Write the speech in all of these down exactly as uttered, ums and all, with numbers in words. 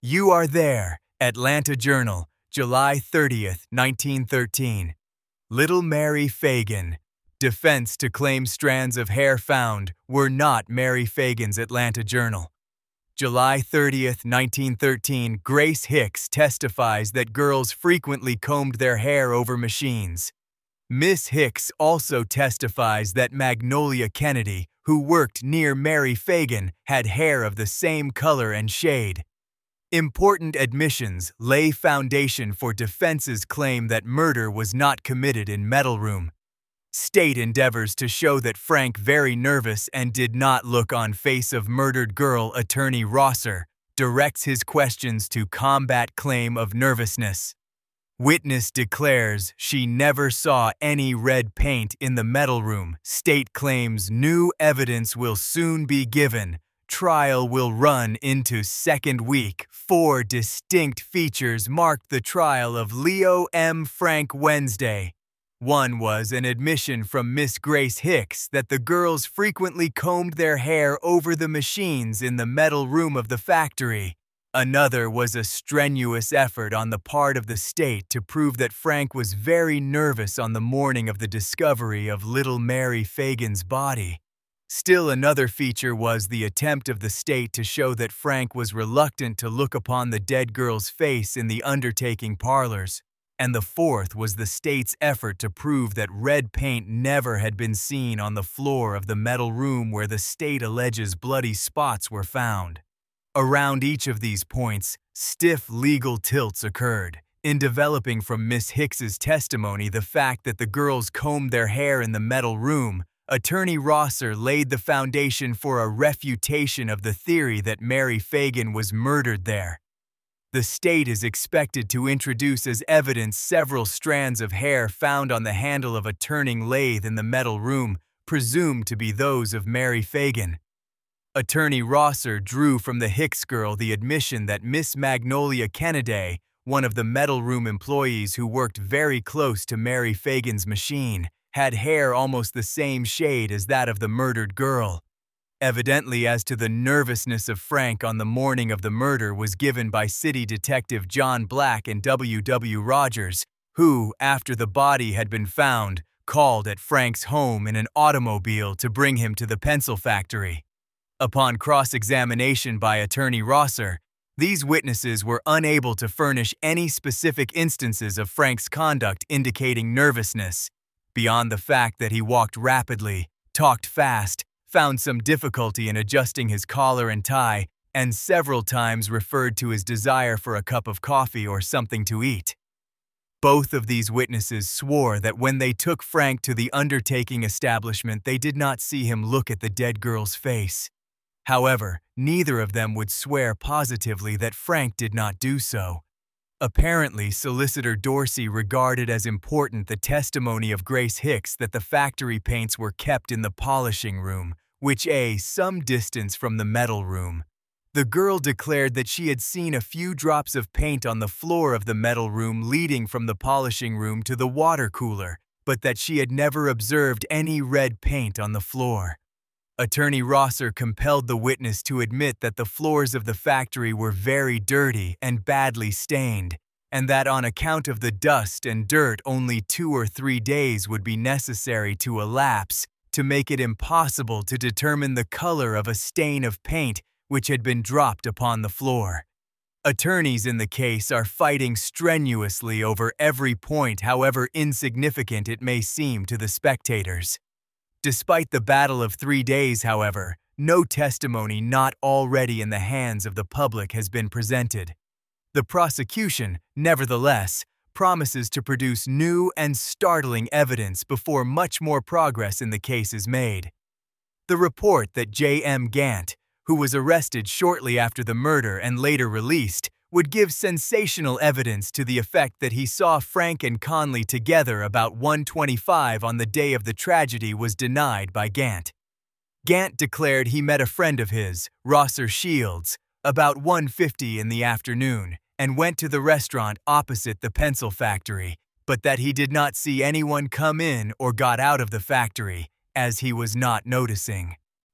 You Are There, Atlanta Journal, July thirtieth, nineteen thirteen. Little Mary Phagan. Defense to claim strands of hair found were not Mary Phagan's. Atlanta Journal. July thirtieth, nineteen thirteen, Grace Hicks testifies that girls frequently combed their hair over machines. Miss Hicks also testifies that Magnolia Kennedy, who worked near Mary Phagan, had hair of the same color and shade. Important admissions lay foundation for defense's claim that murder was not committed in Metal Room. State endeavors to show that Frank very nervous and did not look on face of murdered girl. Attorney Rosser directs his questions to combat claim of nervousness. Witness declares she never saw any red paint in the Metal Room. State claims new evidence will soon be given. Trial will run into second week. Four distinct features marked the trial of Leo M. Frank Wednesday. One was an admission from Miss Grace Hicks that the girls frequently combed their hair over the machines in the Metal Room of the factory. Another was a strenuous effort on the part of the state to prove that Frank was very nervous on the morning of the discovery of little Mary Phagan's body. Still another feature was the attempt of the state to show that Frank was reluctant to look upon the dead girl's face in the undertaking parlors. And the fourth was the state's effort to prove that red paint never had been seen on the floor of the Metal Room where the state alleges bloody spots were found. Around each of these points, stiff legal tilts occurred. In developing from Miss Hicks's testimony the fact that the girls combed their hair in the Metal Room, Attorney Rosser laid the foundation for a refutation of the theory that Mary Phagan was murdered there. The state is expected to introduce as evidence several strands of hair found on the handle of a turning lathe in the Metal Room, presumed to be those of Mary Phagan. Attorney Rosser drew from the Hicks girl the admission that Miss Magnolia Kennedy, one of the Metal Room employees who worked very close to Mary Phagan's machine, had hair almost the same shade as that of the murdered girl. Evidently, as to the nervousness of Frank on the morning of the murder was given by City Detective John Black and W W Rogers, who, after the body had been found, called at Frank's home in an automobile to bring him to the pencil factory. Upon cross-examination by Attorney Rosser, these witnesses were unable to furnish any specific instances of Frank's conduct indicating nervousness, beyond the fact that he walked rapidly, talked fast, found some difficulty in adjusting his collar and tie, and several times referred to his desire for a cup of coffee or something to eat. Both of these witnesses swore that when they took Frank to the undertaking establishment, they did not see him look at the dead girl's face. However, neither of them would swear positively that Frank did not do so. Apparently, Solicitor Dorsey regarded as important the testimony of Grace Hicks that the factory paints were kept in the polishing room, which a some distance from the Metal Room. The girl declared that she had seen a few drops of paint on the floor of the Metal Room leading from the polishing room to the water cooler, but that she had never observed any red paint on the floor. Attorney Rosser compelled the witness to admit that the floors of the factory were very dirty and badly stained, and that on account of the dust and dirt only two or three days would be necessary to elapse to make it impossible to determine the color of a stain of paint which had been dropped upon the floor. Attorneys in the case are fighting strenuously over every point, however insignificant it may seem to the spectators. Despite the battle of three days, however, no testimony not already in the hands of the public has been presented. The prosecution, nevertheless, promises to produce new and startling evidence before much more progress in the case is made. The report that J M Gant, who was arrested shortly after the murder and later released, would give sensational evidence to the effect that he saw Frank and Conley together about one twenty-five on the day of the tragedy was denied by Gant. Gant declared he met a friend of his, Rosser Shields, about one fifty in the afternoon and went to the restaurant opposite the pencil factory, but that he did not see anyone come in or got out of the factory, as he was not noticing.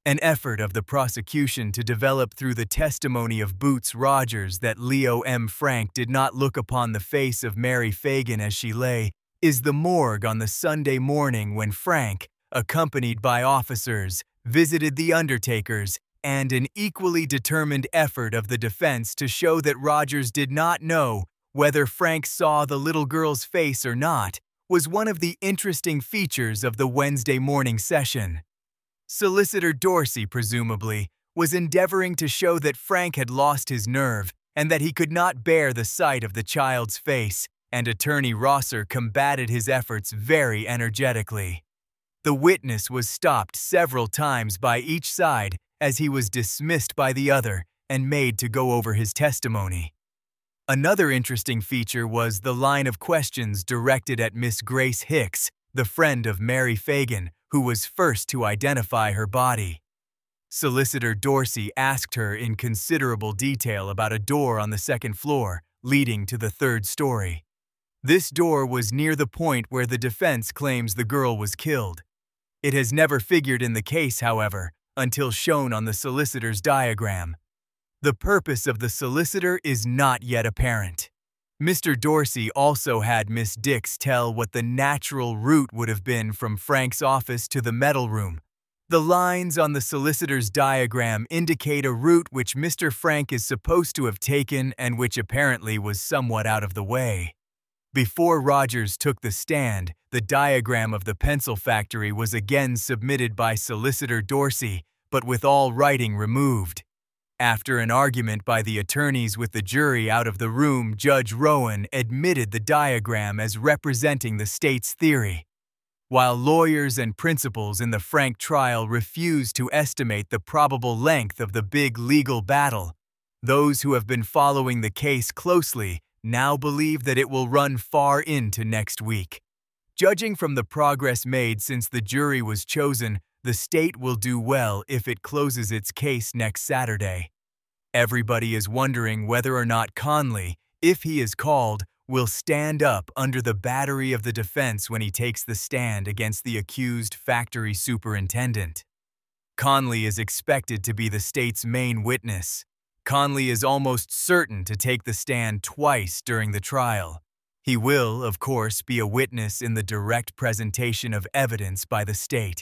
an effort of the prosecution to develop through the testimony of Boots Rogers that Leo M. Frank did not look upon the face of Mary Fagan as she lay, is the morgue on the Sunday morning when Frank, accompanied by officers, visited the undertakers, and an equally determined effort of the defense to show that Rogers did not know whether Frank saw the little girl's face or not, was one of the interesting features of the Wednesday morning session. Solicitor Dorsey, presumably, was endeavoring to show that Frank had lost his nerve and that he could not bear the sight of the child's face, and Attorney Rosser combated his efforts very energetically. The witness was stopped several times by each side as he was dismissed by the other and made to go over his testimony. Another interesting feature was the line of questions directed at Miss Grace Hicks, the friend of Mary Fagan, who was first to identify her body. Solicitor Dorsey asked her in considerable detail about a door on the second floor leading to the third story. This door was near the point where the defense claims the girl was killed. It has never figured in the case, however, until shown on the solicitor's diagram. The purpose of the solicitor is not yet apparent. Mister Dorsey also had Miss Dix tell what the natural route would have been from Frank's office to the metal room. The lines on the solicitor's diagram indicate a route which Mister Frank is supposed to have taken and which apparently was somewhat out of the way. Before Rogers took the stand, the diagram of the pencil factory was again submitted by Solicitor Dorsey, but with all writing removed. After an argument by the attorneys with the jury out of the room, Judge Rowan admitted the diagram as representing the state's theory. While lawyers and principals in the Frank trial refused to estimate the probable length of the big legal battle, those who have been following the case closely now believe that it will run far into next week. Judging from the progress made since the jury was chosen, the state will do well if it closes its case next Saturday. Everybody is wondering whether or not Conley, if he is called, will stand up under the battery of the defense when he takes the stand against the accused factory superintendent. Conley is expected to be the state's main witness. Conley is almost certain to take the stand twice during the trial. He will, of course, be a witness in the direct presentation of evidence by the state.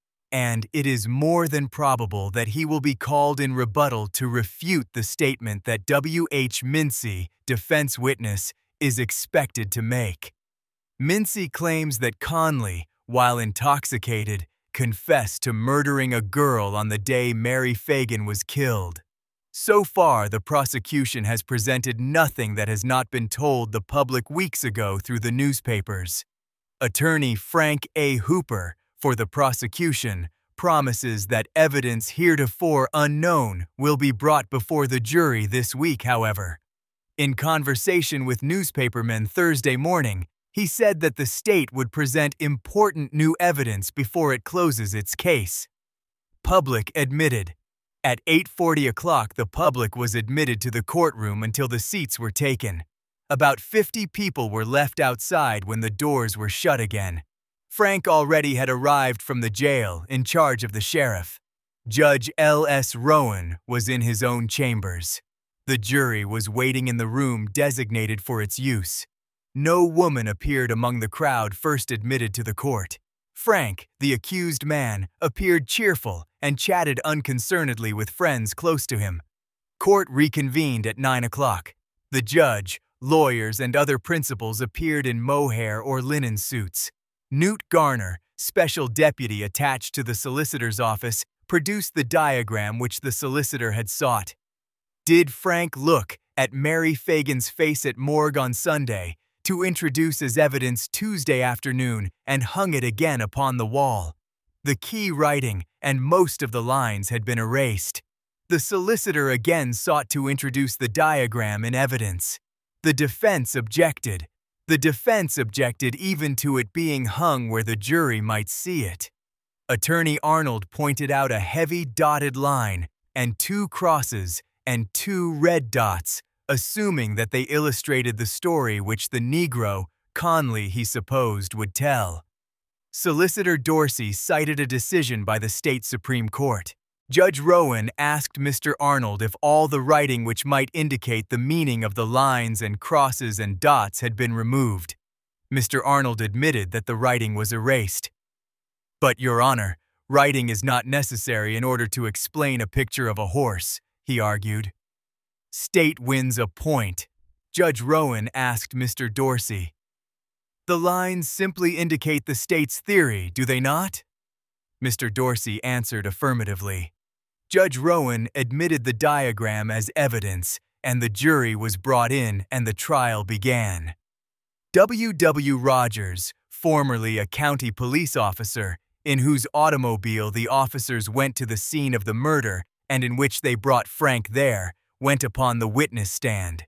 And it is more than probable that he will be called in rebuttal to refute the statement that W H Mincy, defense witness, is expected to make. Mincy claims that Conley, while intoxicated, confessed to murdering a girl on the day Mary Fagan was killed. So far, the prosecution has presented nothing that has not been told the public weeks ago through the newspapers. Attorney Frank A. Hooper, for the prosecution, promises that evidence heretofore unknown will be brought before the jury this week, however. In conversation with newspapermen Thursday morning, he said that the state would present important new evidence before it closes its case. Public admitted. At eight forty o'clock, the public was admitted to the courtroom until the seats were taken. About fifty people were left outside when the doors were shut again. Frank already had arrived from the jail in charge of the sheriff. Judge L S Rowan was in his own chambers. The jury was waiting in the room designated for its use. No woman appeared among the crowd first admitted to the court. Frank, the accused man, appeared cheerful and chatted unconcernedly with friends close to him. Court reconvened at nine o'clock. The judge, lawyers, and other principals appeared in mohair or linen suits. Newt Garner, special deputy attached to the solicitor's office, produced the diagram which the solicitor had sought. Did Frank look at Mary Fagan's face at morgue on Sunday to introduce as evidence Tuesday afternoon and hung it again upon the wall? The key writing and most of the lines had been erased. The solicitor again sought to introduce the diagram in evidence. The defense objected. The defense objected even to it being hung where the jury might see it. Attorney Arnold pointed out a heavy dotted line and two crosses and two red dots, assuming that they illustrated the story which the Negro, Conley, he supposed, would tell. Solicitor Dorsey cited a decision by the state Supreme Court. Judge Rowan asked Mister Arnold if all the writing which might indicate the meaning of the lines and crosses and dots had been removed. Mister Arnold admitted that the writing was erased. "But, Your Honor, writing is not necessary in order to explain a picture of a horse," he argued. "State wins a point," Judge Rowan asked Mister Dorsey. "The lines simply indicate the state's theory, do they not?" Mister Dorsey answered affirmatively. Judge Rowan admitted the diagram as evidence, and the jury was brought in and the trial began. W. W. Rogers, formerly a county police officer, in whose automobile the officers went to the scene of the murder and in which they brought Frank there, went upon the witness stand.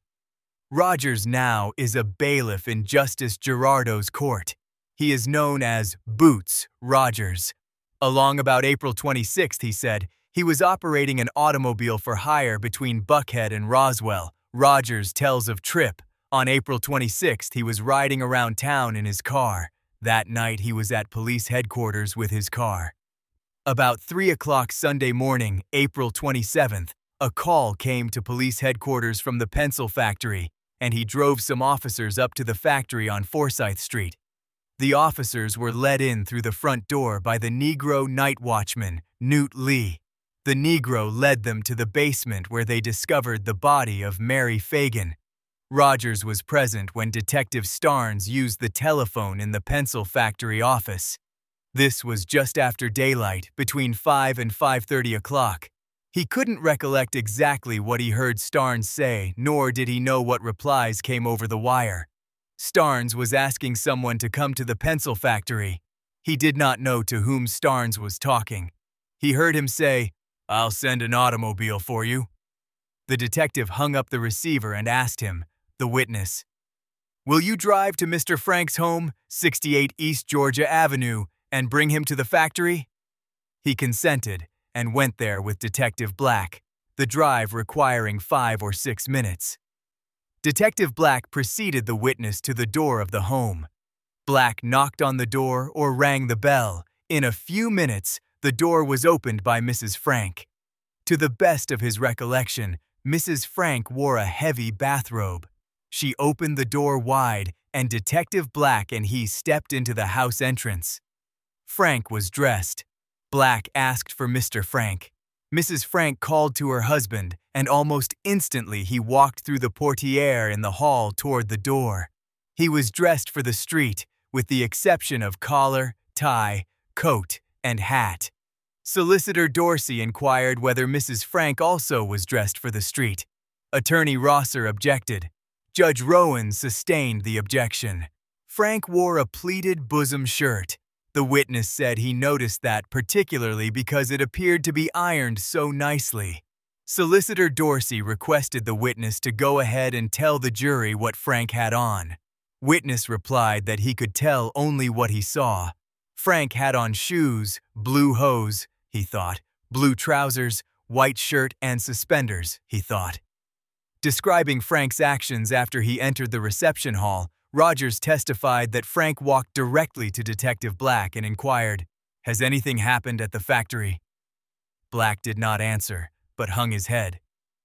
Rogers now is a bailiff in Justice Girardo's court. He is known as Boots Rogers. Along about April twenty-sixth, he said, he was operating an automobile for hire between Buckhead and Roswell. Rogers tells of Tripp. On April twenty-sixth, he was riding around town in his car. That night, he was at police headquarters with his car. About three o'clock Sunday morning, April twenty-seventh, a call came to police headquarters from the pencil factory, and he drove some officers up to the factory on Forsyth Street. The officers were led in through the front door by the Negro night watchman, Newt Lee. The Negro led them to the basement where they discovered the body of Mary Fagan. Rogers was present when Detective Starnes used the telephone in the pencil factory office. This was just after daylight, between five and five thirty o'clock. He couldn't recollect exactly what he heard Starnes say, nor did he know what replies came over the wire. Starnes was asking someone to come to the pencil factory. He did not know to whom Starnes was talking. He heard him say, "I'll send an automobile for you." The detective hung up the receiver and asked him, the witness, "Will you drive to Mister Frank's home, sixty-eight East Georgia Avenue, and bring him to the factory?" He consented and went there with Detective Black, the drive requiring five or six minutes. Detective Black preceded the witness to the door of the home. Black knocked on the door or rang the bell. In a few minutes, the door was opened by Missus Frank. To the best of his recollection, Missus Frank wore a heavy bathrobe. She opened the door wide, and Detective Black and he stepped into the house entrance. Frank was dressed. Black asked for Mister Frank. Missus Frank called to her husband, and almost instantly he walked through the portiere in the hall toward the door. He was dressed for the street, with the exception of collar, tie, coat, and hat. Solicitor Dorsey inquired whether Missus Frank also was dressed for the street. Attorney Rosser objected. Judge Rowan sustained the objection. Frank wore a pleated bosom shirt. The witness said he noticed that particularly because it appeared to be ironed so nicely. Solicitor Dorsey requested the witness to go ahead and tell the jury what Frank had on. Witness replied that he could tell only what he saw. Frank had on shoes, blue hose, he thought, blue trousers, white shirt, and suspenders, he thought. Describing Frank's actions after he entered the reception hall, Rogers testified that Frank walked directly to Detective Black and inquired, "Has anything happened at the factory?" Black did not answer, but hung his head.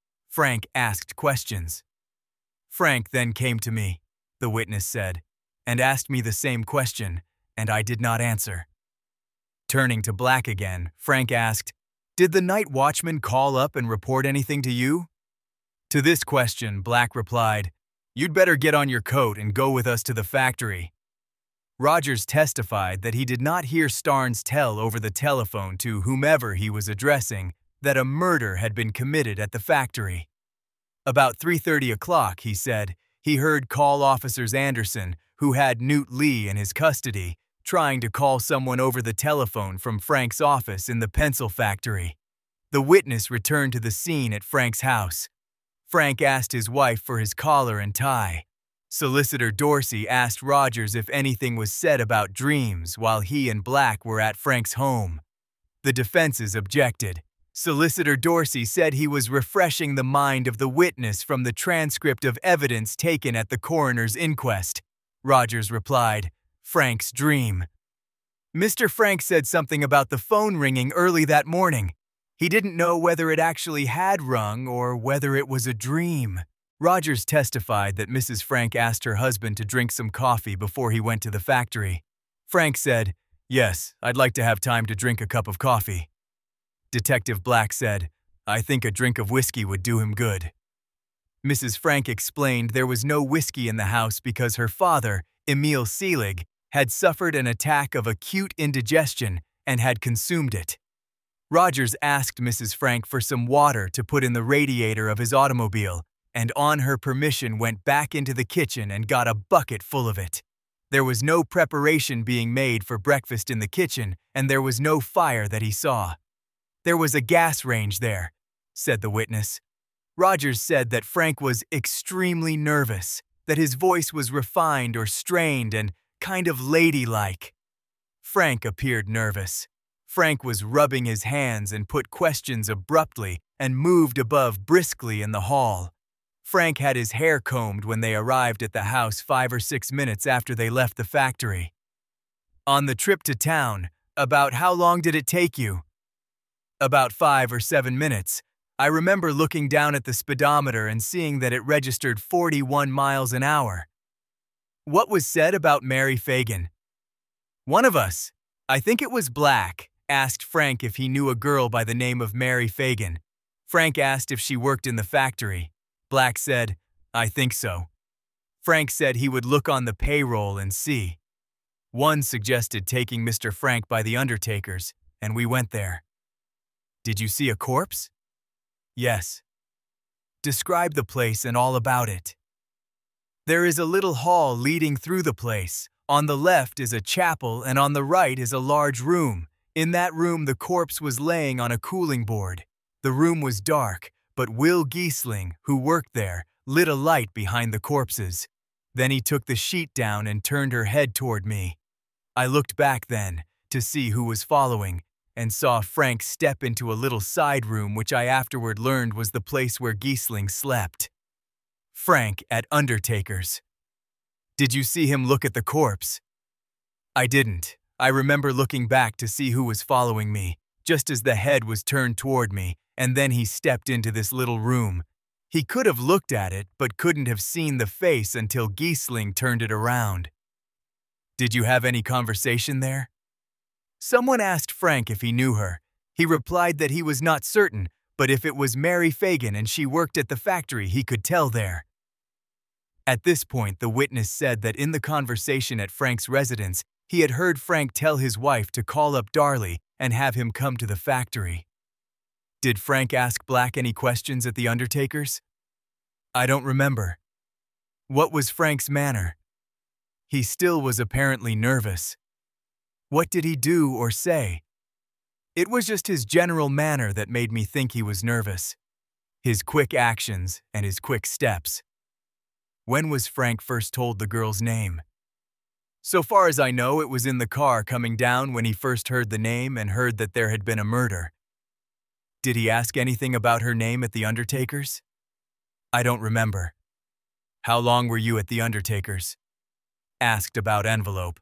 Frank asked questions. "Frank then came to me," the witness said, "and asked me the same question, and I did not answer." Turning to Black again, Frank asked, "Did the night watchman call up and report anything to you?" To this question, Black replied, "You'd better get on your coat and go with us to the factory." Rogers testified that he did not hear Starnes tell over the telephone to whomever he was addressing that a murder had been committed at the factory. About three thirty o'clock, he said, he heard call officers Anderson, who had Newt Lee in his custody, trying to call someone over the telephone from Frank's office in the pencil factory. The witness returned to the scene at Frank's house. Frank asked his wife for his collar and tie. Solicitor Dorsey asked Rogers if anything was said about dreams while he and Black were at Frank's home. The defenses objected. Solicitor Dorsey said he was refreshing the mind of the witness from the transcript of evidence taken at the coroner's inquest. Rogers replied, "Frank's dream." Mister Frank said something about the phone ringing early that morning. He didn't know whether it actually had rung or whether it was a dream. Rogers testified that Missus Frank asked her husband to drink some coffee before he went to the factory. Frank said, "Yes, I'd like to have time to drink a cup of coffee." Detective Black said, "I think a drink of whiskey would do him good." Missus Frank explained there was no whiskey in the house because her father, Emil Seelig, had suffered an attack of acute indigestion and had consumed it. Rogers asked Missus Frank for some water to put in the radiator of his automobile, and on her permission went back into the kitchen and got a bucket full of it. There was no preparation being made for breakfast in the kitchen, and there was no fire that he saw. "There was a gas range there," said the witness. Rogers said that Frank was extremely nervous, that his voice was refined or strained and kind of ladylike. Frank appeared nervous. Frank was rubbing his hands and put questions abruptly and moved above briskly in the hall. Frank had his hair combed when they arrived at the house five or six minutes after they left the factory. "On the trip to town, about how long did it take you?" "About five or seven minutes. I remember looking down at the speedometer and seeing that it registered forty-one miles an hour." "What was said about Mary Fagan?" "One of us, I think it was Black, asked Frank if he knew a girl by the name of Mary Fagan. Frank asked if she worked in the factory. Black said, 'I think so.' Frank said he would look on the payroll and see. One suggested taking Mister Frank by the undertaker's, and we went there." "Did you see a corpse?" "Yes." "Describe the place and all about it." "There is a little hall leading through the place. On the left is a chapel and on the right is a large room. In that room the corpse was laying on a cooling board. The room was dark, but Will Giesling, who worked there, lit a light behind the corpses. Then he took the sheet down and turned her head toward me. I looked back then to see who was following and saw Frank step into a little side room which I afterward learned was the place where Giesling slept." Frank at undertaker's. "Did you see him look at the corpse?" "I didn't. I remember looking back to see who was following me, just as the head was turned toward me, and then he stepped into this little room. He could have looked at it, but couldn't have seen the face until Giesling turned it around." "Did you have any conversation there?" "Someone asked Frank if he knew her. He replied that he was not certain, but if it was Mary Fagan and she worked at the factory, he could tell there." At this point, the witness said that in the conversation at Frank's residence, he had heard Frank tell his wife to call up Darley and have him come to the factory. "Did Frank ask Black any questions at the undertaker's?" "I don't remember." "What was Frank's manner?" "He still was apparently nervous." "What did he do or say?" "It was just his general manner that made me think he was nervous. His quick actions and his quick steps." "When was Frank first told the girl's name?" "So far as I know, it was in the car coming down when he first heard the name and heard that there had been a murder." "Did he ask anything about her name at the undertaker's?" "I don't remember." "How long were you at the undertaker's?" "Asked about envelope."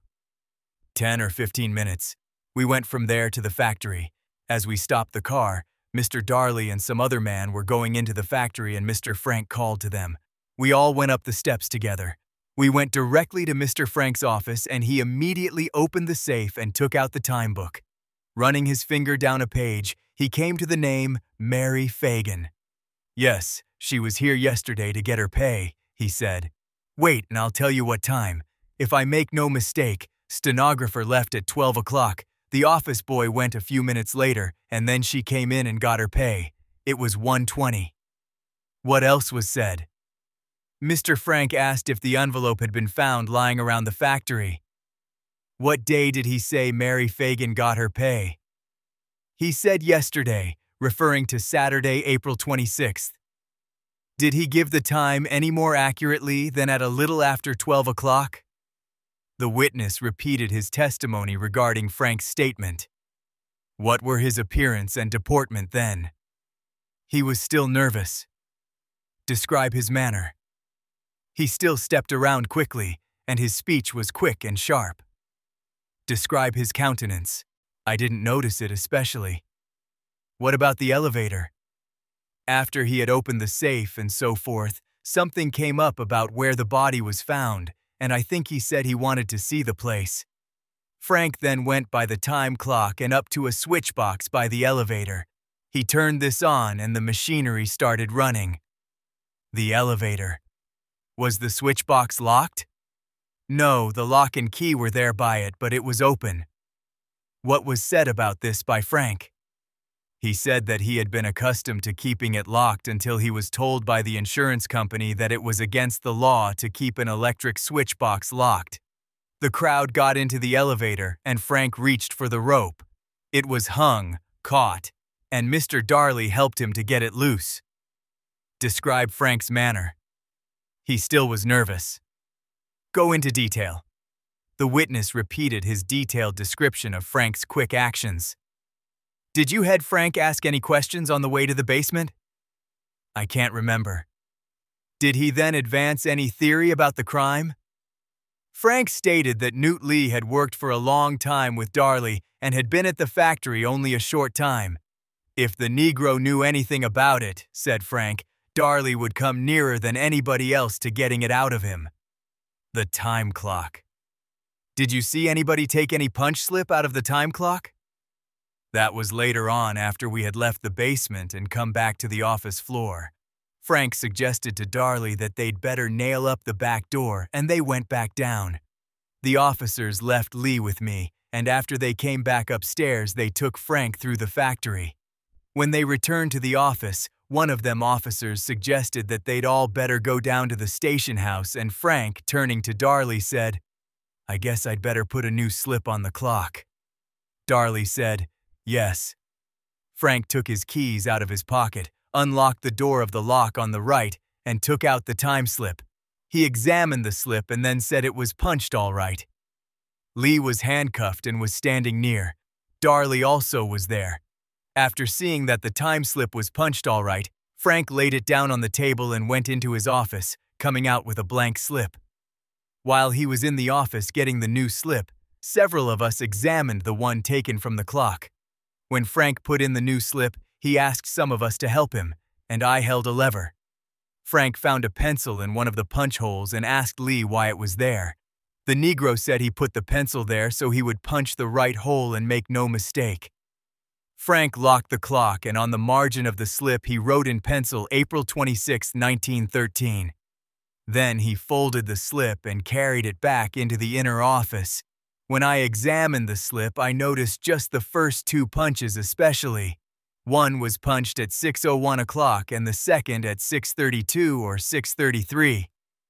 Ten or fifteen minutes. We went from there to the factory. As we stopped the car, Mister Darley and some other man were going into the factory and Mister Frank called to them. We all went up the steps together. We went directly to Mister Frank's office and he immediately opened the safe and took out the time book. Running his finger down a page, he came to the name Mary Fagan. "Yes, she was here yesterday to get her pay," he said. "Wait and I'll tell you what time. If I make no mistake, stenographer left at twelve o'clock. The office boy went a few minutes later, and then she came in and got her pay. It was one twenty. "What else was said?" Mister Frank asked if the envelope had been found lying around the factory. "What day did he say Mary Fagan got her pay?" "He said yesterday, referring to Saturday, April twenty-sixth. "Did he give the time any more accurately than at a little after twelve o'clock? The witness repeated his testimony regarding Frank's statement. "What were his appearance and deportment then?" "He was still nervous." "Describe his manner." "He still stepped around quickly, and his speech was quick and sharp." "Describe his countenance." "I didn't notice it especially." What about the elevator? After he had opened the safe and so forth, something came up about where the body was found, and I think he said he wanted to see the place. Frank then went by the time clock and up to a switch box by the elevator. He turned this on and the machinery started running. The elevator. Was the switch box locked? No, the lock and key were there by it, but it was open. What was said about this by Frank? He said that he had been accustomed to keeping it locked until he was told by the insurance company that it was against the law to keep an electric switch box locked. The crowd got into the elevator and Frank reached for the rope. It was hung, caught, and Mister Darley helped him to get it loose. Describe Frank's manner. He still was nervous. Go into detail. The witness repeated his detailed description of Frank's quick actions. Did you head Frank ask any questions on the way to the basement? I can't remember. Did he then advance any theory about the crime? Frank stated that Newt Lee had worked for a long time with Darley and had been at the factory only a short time. If the Negro knew anything about it, said Frank, Darley would come nearer than anybody else to getting it out of him. The time clock. Did you see anybody take any punch slip out of the time clock? That was later on after we had left the basement and come back to the office floor. Frank suggested to Darley that they'd better nail up the back door, and they went back down. The officers left Lee with me, and after they came back upstairs, they took Frank through the factory. When they returned to the office, one of them officers suggested that they'd all better go down to the station house, and Frank, turning to Darley, said, I guess I'd better put a new slip on the clock. Darley said, yes. Frank took his keys out of his pocket, unlocked the door of the lock on the right, and took out the time slip. He examined the slip and then said it was punched all right. Lee was handcuffed and was standing near. Darley also was there. After seeing that the time slip was punched all right, Frank laid it down on the table and went into his office, coming out with a blank slip. While he was in the office getting the new slip, several of us examined the one taken from the clock. When Frank put in the new slip, he asked some of us to help him, and I held a lever. Frank found a pencil in one of the punch holes and asked Lee why it was there. The Negro said he put the pencil there so he would punch the right hole and make no mistake. Frank locked the clock, and on the margin of the slip he wrote in pencil April twenty-sixth, nineteen thirteen. Then he folded the slip and carried it back into the inner office. When I examined the slip, I noticed just the first two punches especially. One was punched at six oh one o'clock and the second at six thirty-two or six thirty-three.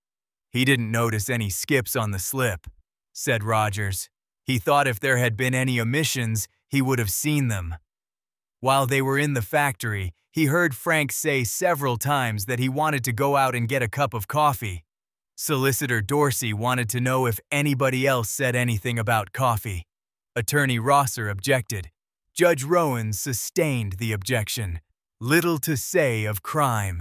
He didn't notice any skips on the slip, said Rogers. He thought if there had been any omissions, he would have seen them. While they were in the factory, he heard Frank say several times that he wanted to go out and get a cup of coffee. Solicitor Dorsey wanted to know if anybody else said anything about coffee. Attorney Rosser objected. Judge Rowan sustained the objection. Little to say of crime.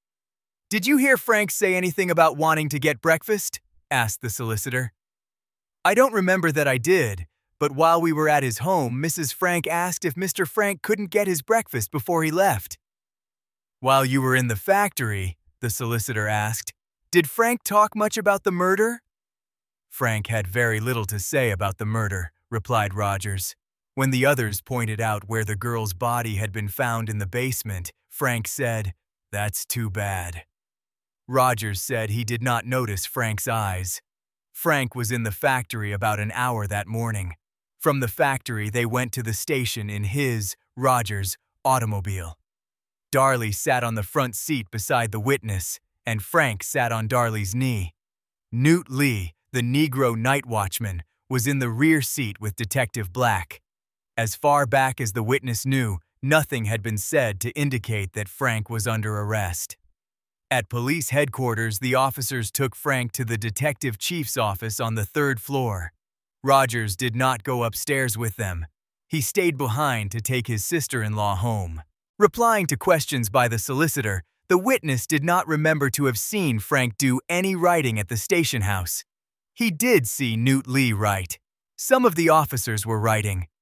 Did you hear Frank say anything about wanting to get breakfast? Asked the solicitor. I don't remember that I did, but while we were at his home, Missus Frank asked if Mister Frank couldn't get his breakfast before he left. While you were in the factory, the solicitor asked, did Frank talk much about the murder? Frank had very little to say about the murder, replied Rogers. When the others pointed out where the girl's body had been found in the basement, Frank said, that's too bad. Rogers said he did not notice Frank's eyes. Frank was in the factory about an hour that morning. From the factory, they went to the station in his, Rogers, automobile. Darley sat on the front seat beside the witness, and Frank sat on Darley's knee. Newt Lee, the Negro night watchman, was in the rear seat with Detective Black. As far back as the witness knew, nothing had been said to indicate that Frank was under arrest. At police headquarters, the officers took Frank to the detective chief's office on the third floor. Rogers did not go upstairs with them. He stayed behind to take his sister-in-law home. Replying to questions by the solicitor, the witness did not remember to have seen Frank do any writing at the station house. He did see Newt Lee write. Some of the officers were writing.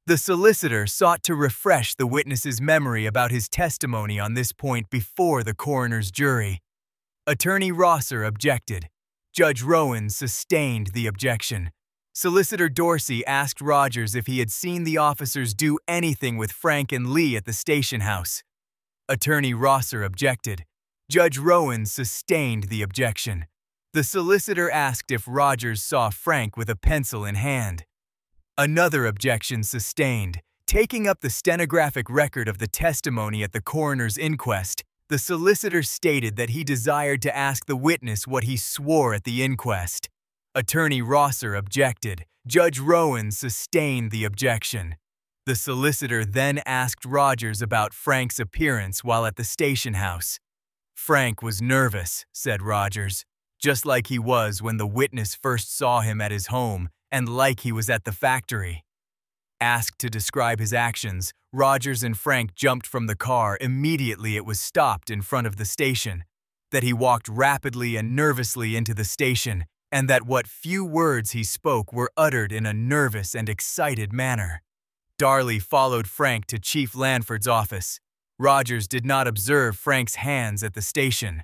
The solicitor sought to refresh the witness's memory about his testimony on this point before the coroner's jury. Attorney Rosser objected. Judge Rowan sustained the objection. Solicitor Dorsey asked Rogers if he had seen the officers do anything with Frank and Lee at the station house. Attorney Rosser objected. Judge Rowan sustained the objection. The solicitor asked if Rogers saw Frank with a pencil in hand. Another objection sustained. Taking up the stenographic record of the testimony at the coroner's inquest, the solicitor stated that he desired to ask the witness what he swore at the inquest. Attorney Rosser objected. Judge Rowan sustained the objection. The solicitor then asked Rogers about Frank's appearance while at the station house. Frank was nervous, said Rogers, just like he was when the witness first saw him at his home and like he was at the factory. Asked to describe his actions, Rogers and Frank jumped from the car immediately it was stopped in front of the station, that he walked rapidly and nervously into the station, and that what few words he spoke were uttered in a nervous and excited manner. Darley followed Frank to Chief Lanford's office. Rogers did not observe Frank's hands at the station.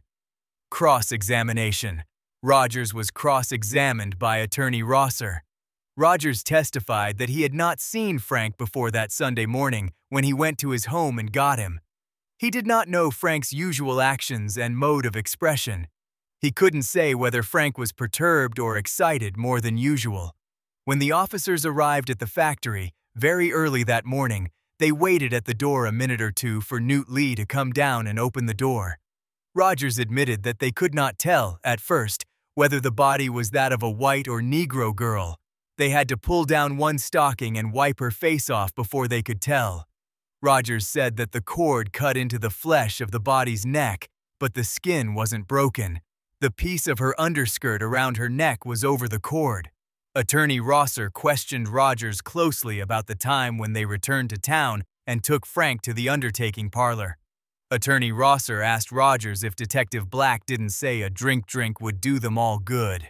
Cross-examination. Rogers was cross-examined by Attorney Rosser. Rogers testified that he had not seen Frank before that Sunday morning when he went to his home and got him. He did not know Frank's usual actions and mode of expression. He couldn't say whether Frank was perturbed or excited more than usual. When the officers arrived at the factory, very early that morning, they waited at the door a minute or two for Newt Lee to come down and open the door. Rogers admitted that they could not tell, at first, whether the body was that of a white or Negro girl. They had to pull down one stocking and wipe her face off before they could tell. Rogers said that the cord cut into the flesh of the body's neck, but the skin wasn't broken. The piece of her underskirt around her neck was over the cord. Attorney Rosser questioned Rogers closely about the time when they returned to town and took Frank to the undertaking parlor. Attorney Rosser asked Rogers if Detective Black didn't say a drink drink would do them all good.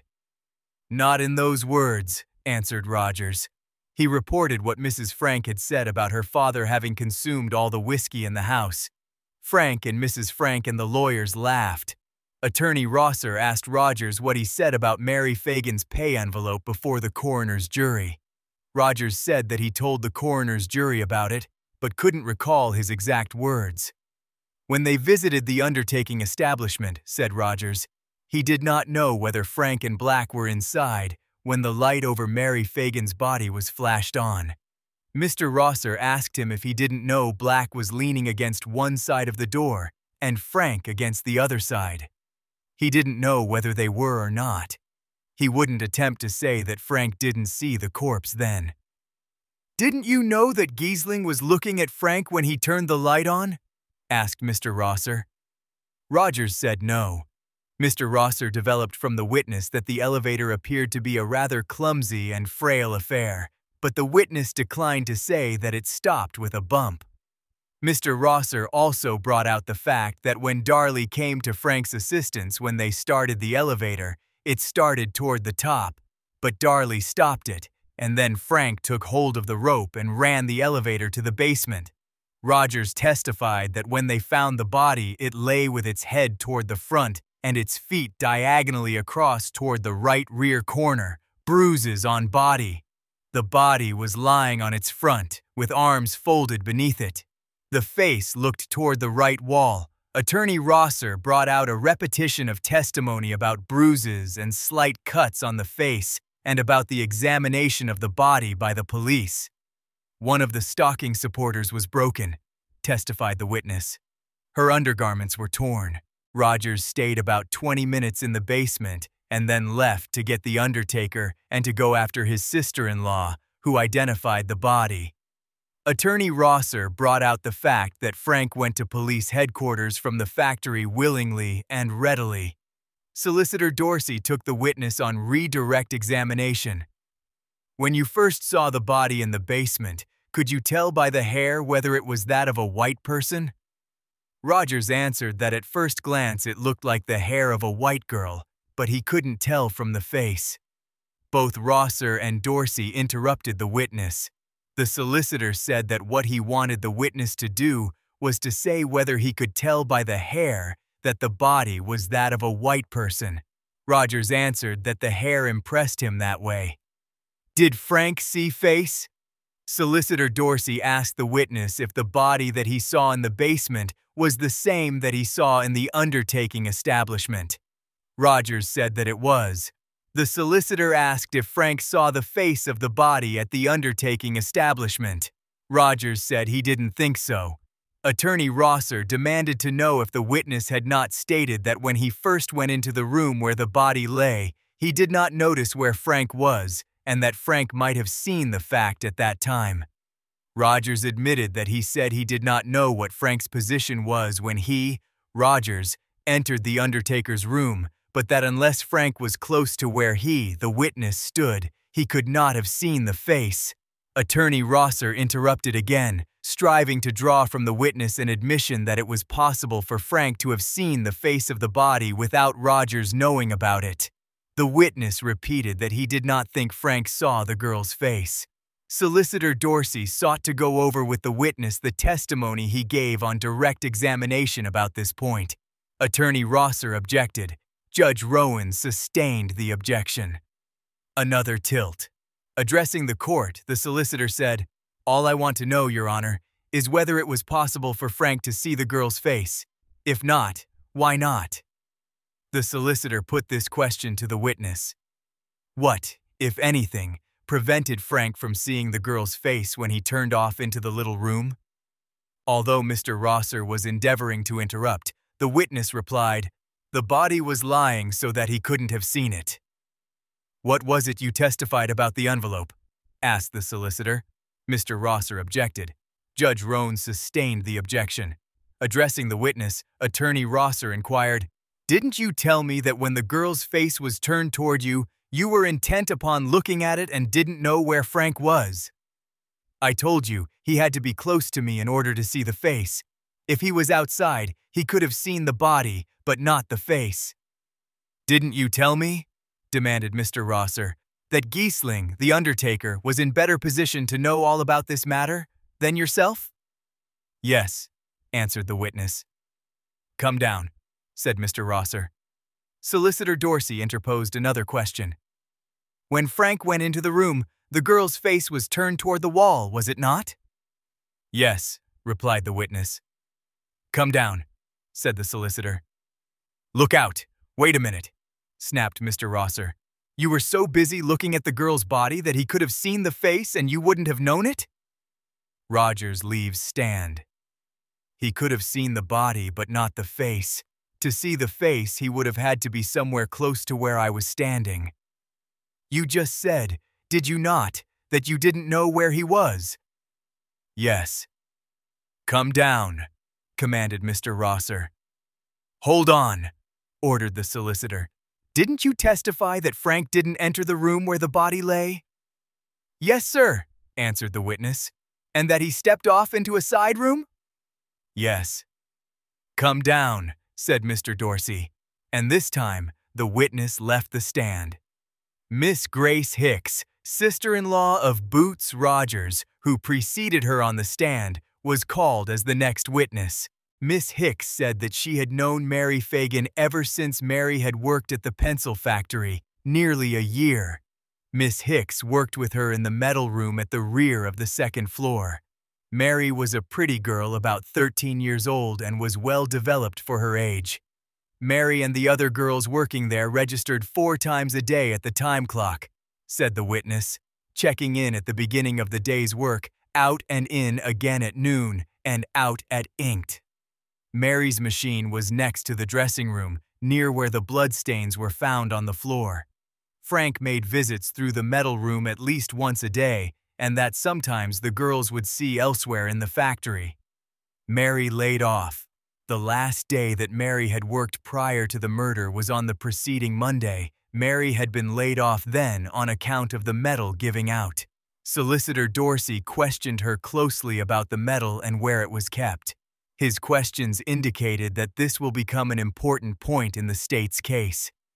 "Not in those words," answered Rogers. He reported what Missus Frank had said about her father having consumed all the whiskey in the house. Frank and Missus Frank and the lawyers laughed. Attorney Rosser asked Rogers what he said about Mary Fagan's pay envelope before the coroner's jury. Rogers said that he told the coroner's jury about it, but couldn't recall his exact words. When they visited the undertaking establishment, said Rogers, he did not know whether Frank and Black were inside when the light over Mary Fagan's body was flashed on. Mister Rosser asked him if he didn't know Black was leaning against one side of the door and Frank against the other side. He didn't know whether they were or not. He wouldn't attempt to say that Frank didn't see the corpse then. "Didn't you know that Giesling was looking at Frank when he turned the light on?" asked Mister Rosser. Rogers said no. Mister Rosser developed from the witness that the elevator appeared to be a rather clumsy and frail affair, but the witness declined to say that it stopped with a bump. Mister Rosser also brought out the fact that when Darley came to Frank's assistance when they started the elevator, it started toward the top, but Darley stopped it, and then Frank took hold of the rope and ran the elevator to the basement. Rogers testified that when they found the body, it lay with its head toward the front and its feet diagonally across toward the right rear corner, bruises on body. The body was lying on its front, with arms folded beneath it. The face looked toward the right wall. Attorney Rosser brought out a repetition of testimony about bruises and slight cuts on the face and about the examination of the body by the police. One of the stocking supporters was broken, testified the witness. Her undergarments were torn. Rogers stayed about twenty minutes in the basement and then left to get the undertaker and to go after his sister-in-law, who identified the body. Attorney Rosser brought out the fact that Frank went to police headquarters from the factory willingly and readily. Solicitor Dorsey took the witness on redirect examination. "When you first saw the body in the basement, could you tell by the hair whether it was that of a white person?" Rogers answered that at first glance it looked like the hair of a white girl, but he couldn't tell from the face. Both Rosser and Dorsey interrupted the witness. The solicitor said that what he wanted the witness to do was to say whether he could tell by the hair that the body was that of a white person. Rogers answered that the hair impressed him that way. Did Frank see face? Solicitor Dorsey asked the witness if the body that he saw in the basement was the same that he saw in the undertaking establishment. Rogers said that it was. The solicitor asked if Frank saw the face of the body at the undertaking establishment. Rogers said he didn't think so. Attorney Rosser demanded to know if the witness had not stated that when he first went into the room where the body lay, he did not notice where Frank was, and that Frank might have seen the fact at that time. Rogers admitted that he said he did not know what Frank's position was when he, Rogers, entered the undertaker's room, but that unless Frank was close to where he, the witness, stood, he could not have seen the face. Attorney Rosser interrupted again, striving to draw from the witness an admission that it was possible for Frank to have seen the face of the body without Rogers knowing about it. The witness repeated that he did not think Frank saw the girl's face. Solicitor Dorsey sought to go over with the witness the testimony he gave on direct examination about this point. Attorney Rosser objected. Judge Rowan sustained the objection. Another tilt. Addressing the court, the solicitor said, "All I want to know, Your Honor, is whether it was possible for Frank to see the girl's face. If not, why not?" The solicitor put this question to the witness. What, if anything, prevented Frank from seeing the girl's face when he turned off into the little room? Although Mister Rosser was endeavoring to interrupt, the witness replied, "The body was lying so that he couldn't have seen it." "What was it you testified about the envelope?" asked the solicitor. Mister Rosser objected. Judge Rowan sustained the objection. Addressing the witness, Attorney Rosser inquired, "Didn't you tell me that when the girl's face was turned toward you, you were intent upon looking at it and didn't know where Frank was?" "I told you he had to be close to me in order to see the face. If he was outside, he could have seen the body, but not the face." "Didn't you tell me," demanded Mister Rosser, "that Giesling, the undertaker, was in better position to know all about this matter than yourself?" "Yes," answered the witness. "Come down," said Mister Rosser. Solicitor Dorsey interposed another question. "When Frank went into the room, the girl's face was turned toward the wall, was it not?" "Yes," replied the witness. "Come down," said the solicitor. "Look out! Wait a minute," snapped Mister Rosser. "You were so busy looking at the girl's body that he could have seen the face and you wouldn't have known it?" Rogers leaves stand. "He could have seen the body but not the face. To see the face, he would have had to be somewhere close to where I was standing." "You just said, did you not, that you didn't know where he was?" "Yes." "Come down," commanded Mister Rosser. "Hold on," ordered the solicitor. "Didn't you testify that Frank didn't enter the room where the body lay?" "Yes, sir," answered the witness. "And that he stepped off into a side room?" "Yes." "Come down," said Mister Dorsey, and this time the witness left the stand. Miss Grace Hicks, sister-in-law of Boots Rogers, who preceded her on the stand, was called as the next witness. Miss Hicks said that she had known Mary Fagan ever since Mary had worked at the pencil factory, nearly a year. Miss Hicks worked with her in the metal room at the rear of the second floor. Mary was a pretty girl about thirteen years old and was well developed for her age. Mary and the other girls working there registered four times a day at the time clock, said the witness, checking in at the beginning of the day's work, out and in again at noon, and out at inked. Mary's machine was next to the dressing room, near where the bloodstains were found on the floor. Frank made visits through the metal room at least once a day, and that sometimes the girls would see elsewhere in the factory. Mary laid off. The last day that Mary had worked prior to the murder was on the preceding Monday. Mary had been laid off then on account of the metal giving out. Solicitor Dorsey questioned her closely about the metal and where it was kept. His questions indicated that this will become an important point in the state's case.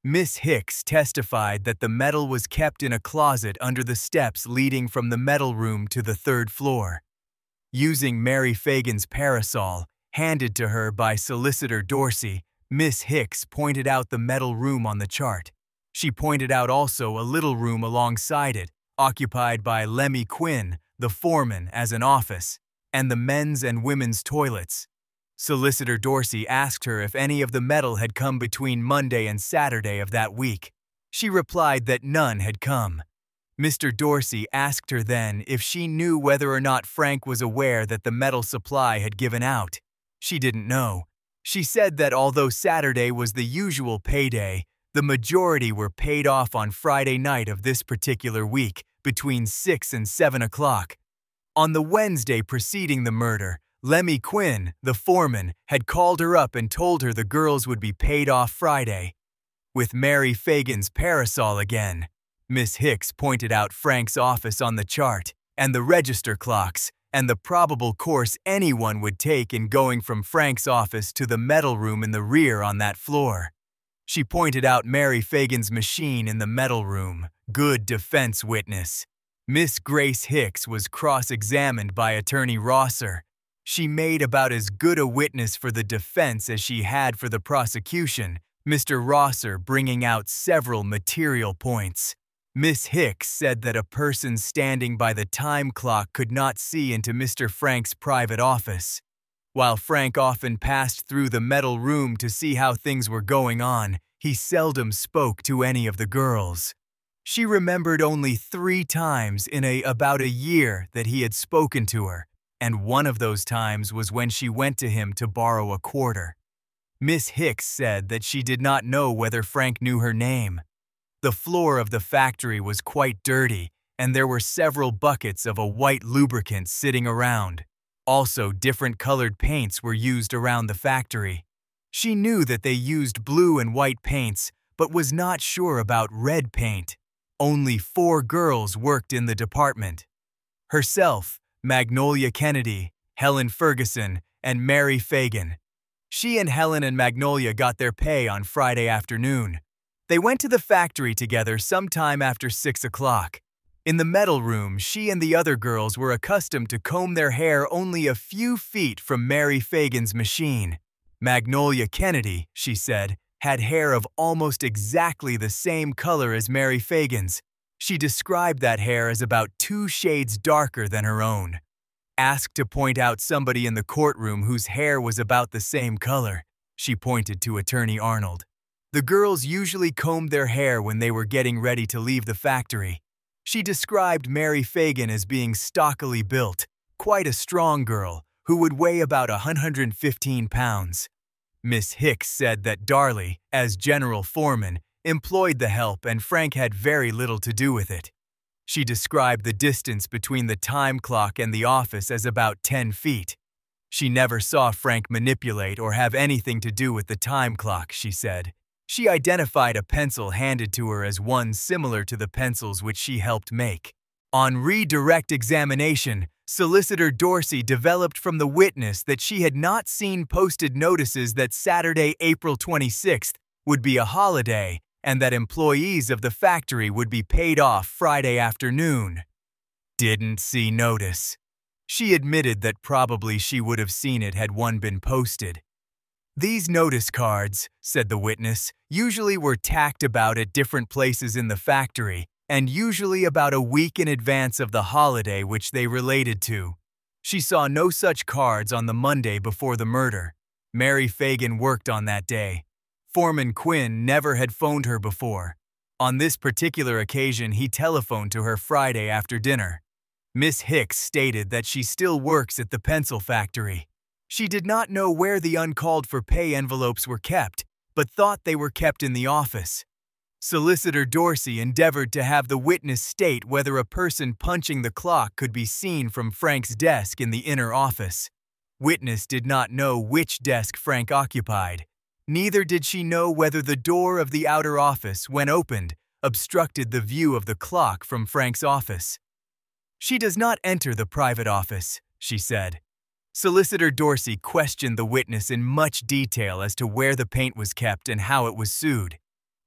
Miss Hicks testified that the metal was kept in a closet under the steps leading from the metal room to the third floor. Using Mary Fagan's parasol, handed to her by Solicitor Dorsey, Miss Hicks pointed out the metal room on the chart. She pointed out also a little room alongside it, occupied by Lemmy Quinn, the foreman, as an office, and the men's and women's toilets. Solicitor Dorsey asked her if any of the metal had come between Monday and Saturday of that week. She replied that none had come. Mister Dorsey asked her then if she knew whether or not Frank was aware that the metal supply had given out. She didn't know. She said that although Saturday was the usual payday, the majority were paid off on Friday night of this particular week, between six and seven o'clock. On the Wednesday preceding the murder, Lemmy Quinn, the foreman, had called her up and told her the girls would be paid off Friday. With Mary Fagan's parasol again, Miss Hicks pointed out Frank's office on the chart, and the register clocks, and the probable course anyone would take in going from Frank's office to the metal room in the rear on that floor. She pointed out Mary Fagan's machine in the metal room. Good defense witness. Miss Grace Hicks was cross-examined by Attorney Rosser. She made about as good a witness for the defense as she had for the prosecution, Mister Rosser bringing out several material points. Miss Hicks said that a person standing by the time clock could not see into Mister Frank's private office. While Frank often passed through the metal room to see how things were going on, he seldom spoke to any of the girls. She remembered only three times in a about a year that he had spoken to her, and one of those times was when she went to him to borrow a quarter. Miss Hicks said that she did not know whether Frank knew her name. The floor of the factory was quite dirty, and there were several buckets of a white lubricant sitting around. Also, different colored paints were used around the factory. She knew that they used blue and white paints, but was not sure about red paint. Only four girls worked in the department. Herself, Magnolia Kennedy, Helen Ferguson, and Mary Fagan. She and Helen and Magnolia got their pay on Friday afternoon. They went to the factory together sometime after six o'clock. In the metal room, she and the other girls were accustomed to comb their hair only a few feet from Mary Fagan's machine. Magnolia Kennedy, she said, had hair of almost exactly the same color as Mary Fagan's. She described that hair as about two shades darker than her own. Asked to point out somebody in the courtroom whose hair was about the same color, she pointed to Attorney Arnold. The girls usually combed their hair when they were getting ready to leave the factory. She described Mary Fagan as being stockily built, quite a strong girl, who would weigh about one hundred fifteen pounds. Miss Hicks said that Darley, as general foreman, employed the help and Frank had very little to do with it. She described the distance between the time clock and the office as about ten feet. She never saw Frank manipulate or have anything to do with the time clock, she said. She identified a pencil handed to her as one similar to the pencils which she helped make. On redirect examination, Solicitor Dorsey developed from the witness that she had not seen posted notices that Saturday, April twenty-sixth, would be a holiday and that employees of the factory would be paid off Friday afternoon. Didn't see notice. She admitted that probably she would have seen it had one been posted. These notice cards, said the witness, usually were tacked about at different places in the factory, and usually about a week in advance of the holiday which they related to. She saw no such cards on the Monday before the murder. Mary Fagan worked on that day. Foreman Quinn never had phoned her before. On this particular occasion, he telephoned to her Friday after dinner. Miss Hicks stated that she still works at the pencil factory. She did not know where the uncalled-for-pay envelopes were kept, but thought they were kept in the office. Solicitor Dorsey endeavored to have the witness state whether a person punching the clock could be seen from Frank's desk in the inner office. Witness did not know which desk Frank occupied. Neither did she know whether the door of the outer office, when opened, obstructed the view of the clock from Frank's office. She does not enter the private office, she said. Solicitor Dorsey questioned the witness in much detail as to where the paint was kept and how it was sued.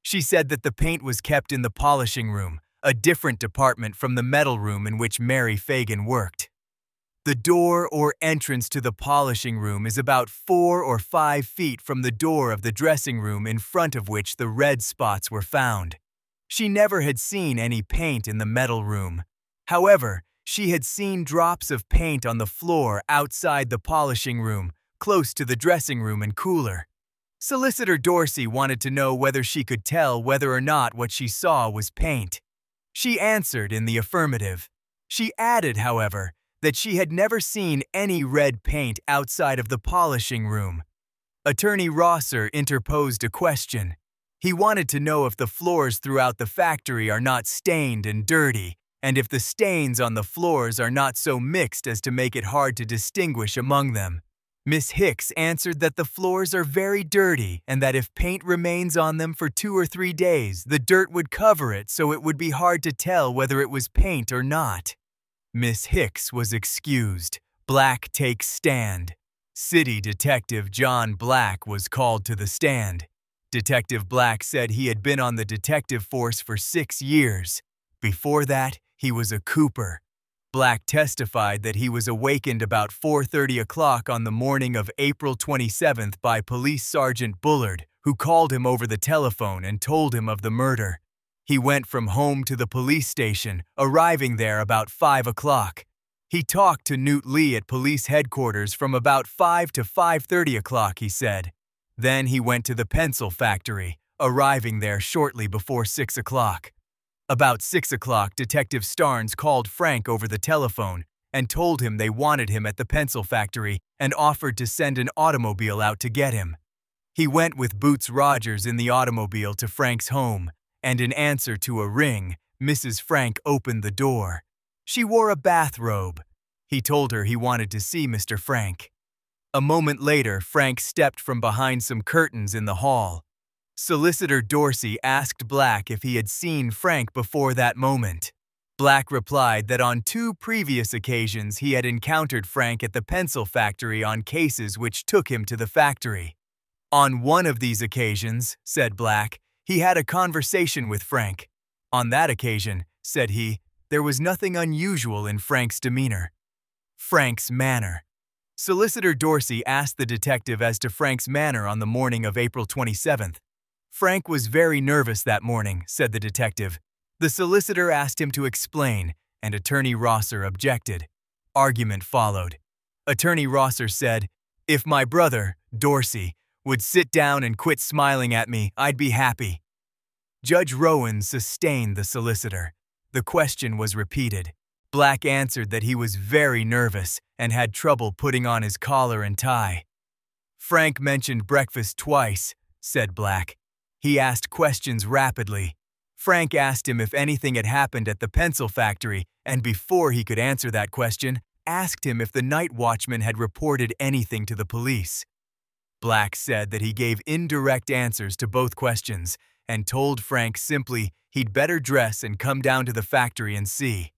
She said that the paint was kept in the polishing room, a different department from the metal room in which Mary Fagan worked. The door or entrance to the polishing room is about four or five feet from the door of the dressing room in front of which the red spots were found. She never had seen any paint in the metal room. However, she had seen drops of paint on the floor outside the polishing room, close to the dressing room and cooler. Solicitor Dorsey wanted to know whether she could tell whether or not what she saw was paint. She answered in the affirmative. She added, however, that she had never seen any red paint outside of the polishing room. Attorney Rosser interposed a question. He wanted to know if the floors throughout the factory are not stained and dirty, and if the stains on the floors are not so mixed as to make it hard to distinguish among them. Miss Hicks answered that the floors are very dirty and that if paint remains on them for two or three days, the dirt would cover it so it would be hard to tell whether it was paint or not. Miss Hicks was excused. Black takes stand. City Detective John Black was called to the stand. Detective Black said he had been on the detective force for six years. Before that, he was a cooper. Black testified that he was awakened about four thirty o'clock on the morning of April twenty-seventh by Police Sergeant Bullard, who called him over the telephone and told him of the murder. He went from home to the police station, arriving there about five o'clock. He talked to Newt Lee at police headquarters from about five to five thirty o'clock, he said. Then he went to the pencil factory, arriving there shortly before six o'clock. About six o'clock, Detective Starnes called Frank over the telephone and told him they wanted him at the pencil factory and offered to send an automobile out to get him. He went with Boots Rogers in the automobile to Frank's home, and in answer to a ring, Missus Frank opened the door. She wore a bathrobe. He told her he wanted to see Mister Frank. A moment later, Frank stepped from behind some curtains in the hall. Solicitor Dorsey asked Black if he had seen Frank before that moment. Black replied that on two previous occasions he had encountered Frank at the pencil factory on cases which took him to the factory. On one of these occasions, said Black, he had a conversation with Frank. On that occasion, said he, there was nothing unusual in Frank's demeanor. Frank's manner. Solicitor Dorsey asked the detective as to Frank's manner on the morning of April twenty-seventh. Frank was very nervous that morning, said the detective. The solicitor asked him to explain, and Attorney Rosser objected. Argument followed. Attorney Rosser said, "If my brother, Dorsey, would sit down and quit smiling at me, I'd be happy." Judge Rowan sustained the solicitor. The question was repeated. Black answered that he was very nervous and had trouble putting on his collar and tie. Frank mentioned breakfast twice, said Black. He asked questions rapidly. Frank asked him if anything had happened at the pencil factory, and before he could answer that question, asked him if the night watchman had reported anything to the police. Black said that he gave indirect answers to both questions and told Frank simply he'd better dress and come down to the factory and see.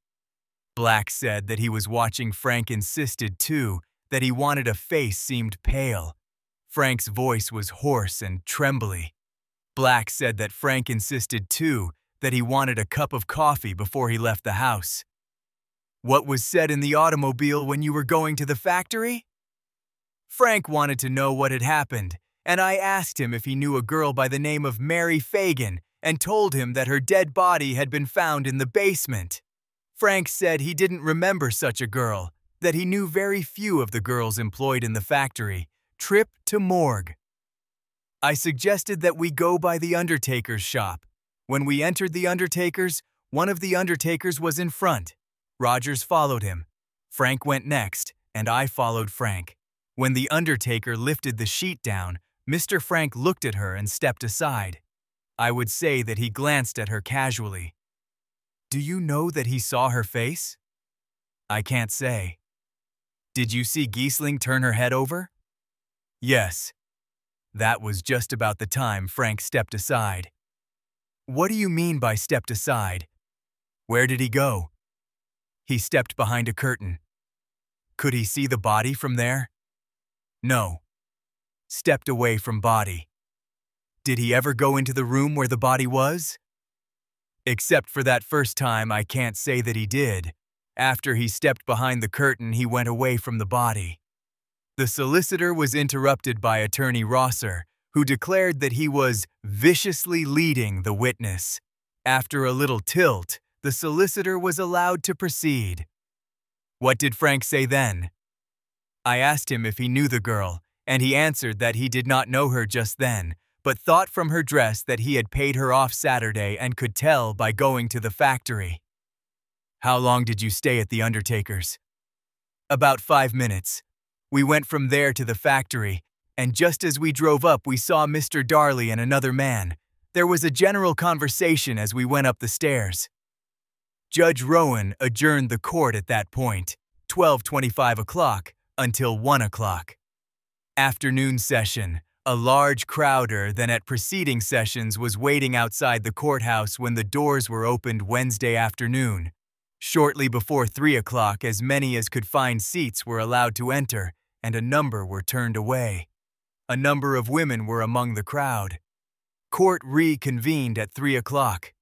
Black said that he was watching Frank insisted, too, that he wanted a face seemed pale. Frank's voice was hoarse and trembly. Black said that Frank insisted, too, that he wanted a cup of coffee before he left the house. What was said in the automobile when you were going to the factory? Frank wanted to know what had happened, and I asked him if he knew a girl by the name of Mary Fagan and told him that her dead body had been found in the basement. Frank said he didn't remember such a girl, that he knew very few of the girls employed in the factory. Trip to morgue. I suggested that we go by the undertaker's shop. When we entered the undertaker's, one of the undertakers was in front. Rogers followed him. Frank went next, and I followed Frank. When the undertaker lifted the sheet down, Mister Frank looked at her and stepped aside. I would say that he glanced at her casually. Do you know that he saw her face? I can't say. Did you see Giesling turn her head over? Yes. That was just about the time Frank stepped aside. What do you mean by stepped aside? Where did he go? He stepped behind a curtain. Could he see the body from there? No. Stepped away from body. Did he ever go into the room where the body was? Except for that first time, I can't say that he did. After he stepped behind the curtain, he went away from the body. The solicitor was interrupted by Attorney Rosser, who declared that he was viciously leading the witness. After a little tilt, the solicitor was allowed to proceed. What did Frank say then? I asked him if he knew the girl, and he answered that he did not know her just then, but thought from her dress that he had paid her off Saturday and could tell by going to the factory. How long did you stay at the undertaker's? About five minutes. We went from there to the factory, and just as we drove up, we saw Mister Darley and another man. There was a general conversation as we went up the stairs. Judge Rowan adjourned the court at that point, twelve twenty-five o'clock, until one o'clock. Afternoon session. A large crowder than at preceding sessions was waiting outside the courthouse when the doors were opened Wednesday afternoon. Shortly before three o'clock, as many as could find seats were allowed to enter, and a number were turned away. A number of women were among the crowd. Court reconvened at three o'clock.